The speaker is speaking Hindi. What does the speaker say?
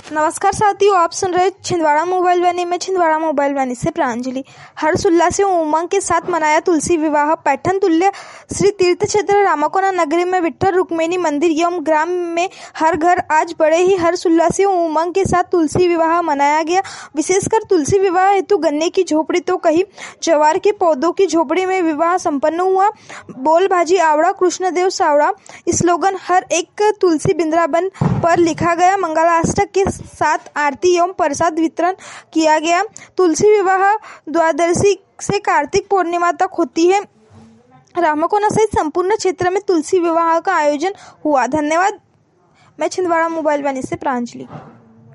नमस्कार साथियों, आप सुन रहे छिंदवाड़ा मोबाइल वाणी में छिंदवाड़ा मोबाइल वाणी से प्रांजलि। हर्ष उल्लास एवं उमंग के साथ मनाया तुलसी विवाह। पैठन तुल्य श्री तीर्थ क्षेत्र रामाकोना नगरी में विठ्ठल रुक्मिणी मंदिर एवं ग्राम में हर घर आज बड़े ही हर्ष उल्लास एवं उमंग के साथ तुलसी विवाह मनाया गया। विशेषकर तुलसी विवाह हेतु गन्ने की झोपड़ी तो कहीं जवार के पौधों की झोपड़ी में विवाह संपन्न हुआ। बोल भाजी आवड़ा कृष्णदेव सावड़ा स्लोगन हर एक तुलसी बिंद्राबन पर लिखा गया। मंगलाष्टक के साथ आरती एवं प्रसाद वितरण किया गया। तुलसी विवाह द्वादशी से कार्तिक पूर्णिमा तक होती है। रामाकोना सहित संपूर्ण क्षेत्र में तुलसी विवाह का आयोजन हुआ। धन्यवाद। मैं छिंदवाड़ा मोबाइल वाणी से प्रांजलि।